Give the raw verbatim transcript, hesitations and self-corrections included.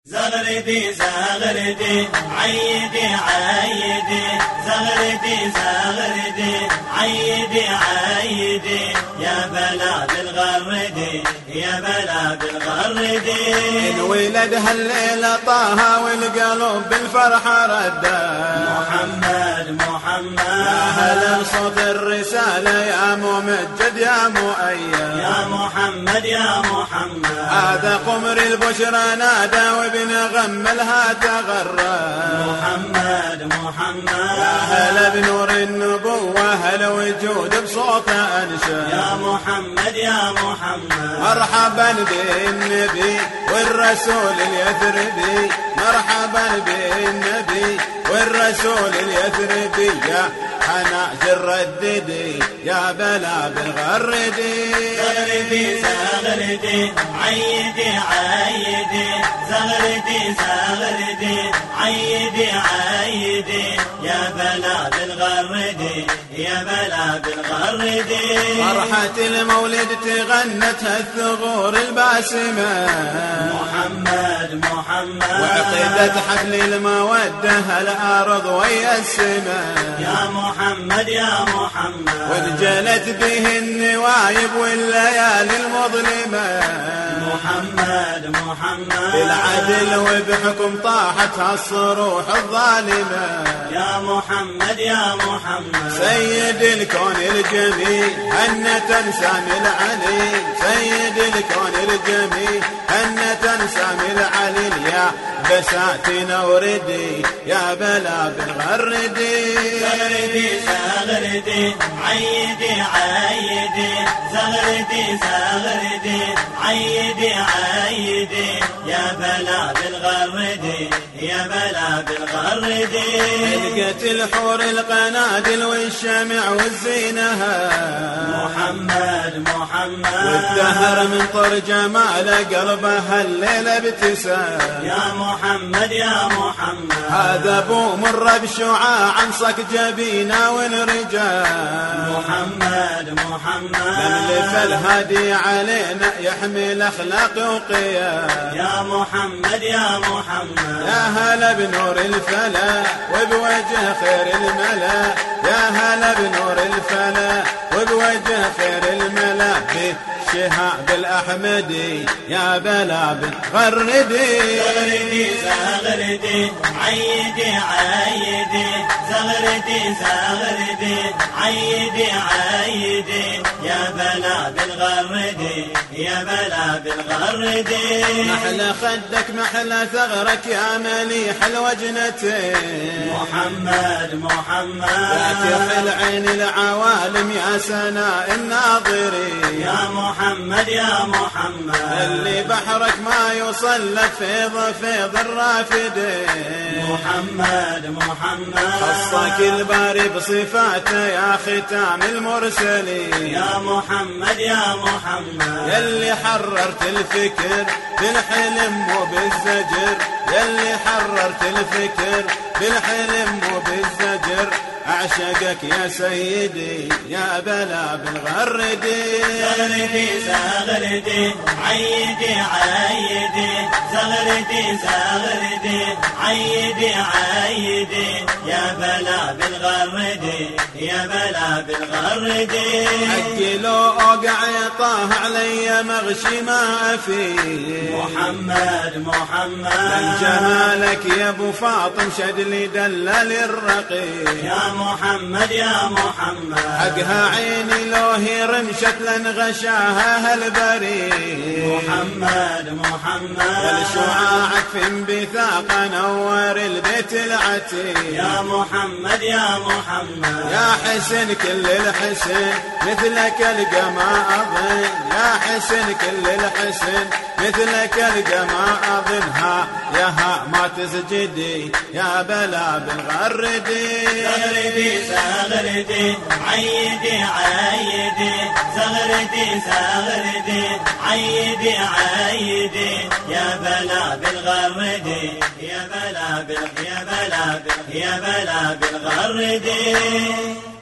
زغردي زغردي عيدي عيدي زغردي زغردي عيدي عيدي يا بلاد الغردي يا بلاد الغردي الولد هالليلة طه والقلب بالفرحة ردا محمد محمد يا هلا صوت الرسالة يا ممجد يا مؤيد يا محمد يا محمد هذا قمر البشرى نادى وابن غم لها تغرى محمد محمد يا هلا بنور النبوة هلا وجود بصوته أنشا يا محمد يا محمد مرحبا بالنبي والرسول اليثربي مرحبا بالنبي والرسول اليثربي يا حناجر رددي يا بلا بالغردي زغردي زغردي عيدي عيدي زغردي زغردي عيدي عيدي يا بلا بالغردي يا بلا بالغردي فرحة المولد تغنتها الثغور الباسمة محمد محمد وعقيدة حفل المودة الأرض ويا السماء يا محمد يا محمد وانجلت به النوايب والليالي المظلمة محمد محمد بالعدل وبحكم طاحت هالصروح الظالمة يا محمد يا محمد سيد الكون الجميل هنة سامي العلي سيد الكون الجميل هنة سامي العلي يا بساتنا وردي يا بلا بالغردي زغردي زغردي عيدي عيدي زغردي زغردي عيدي عيدي يا بلا بالغردي يا بلا بالغردي لقيت الحور القنادل والشمع والزينها محمد محمد والدهر من طر جمال قلبها الليلة ابتسام يا محمد يا محمد هذا ابو مر بشعاع صك جبينا والرجال محمد محمد نملف الهادي علينا يحمل اخلاق وقيام يا محمد يا محمد يا هلا بنور الفلا وبوجه خير الملا يا هلا بنور الفلا وبوجه خير الملا شهاب الأحمدي يا بلا بالغردي زغردي زغردي عيدي عيدي زغردي زغردي عيدي عيدي يا بلا بالغردي يا بلا بالغردي محلى خدك محلى ثغرك يا مليح الوجنتين محمد محمد فاتح العين العوالم يا سناء الناظرين يا محمد يا محمد اللي بحرك ما يوصل فيض فيض الرافدين محمد محمد خصك الباري بصفاته يا ختام المرسلين يا محمد يا محمد يلي حررت الفكر بالحلم وبالزجر يلي حررت الفكر بالحلم وبالزجر أعشقك يا سيدي يا بلا بالغردي زغردي زغردي عيدي عيدي زغردي زغردي عيدي عيدي يا بلا بالغردي يا بلا بالغردي حقي لو أوقع يطاه علي مغشي ما فيه محمد محمد من جمالك يا ابو فاطم شدلي دلل الرقي يا محمد يا محمد حقها عيني لو هي رمشت لن غشاها هالبري محمد محمد والشعاعك في انبثاق نور البيت العتيق يا محمد يا محمد يا حسن كل الحسن مثلك القما أظن يا حسن كل الحسن مثلك القما أظنها يا ها ما تسجدي يا بلا بالغردي زغردي زغردي عيدي عيدي زغردي زغردي عيدي عيدي يا بلا بالغردي يا بلا بال يا بلا بال يا بلا بالغردي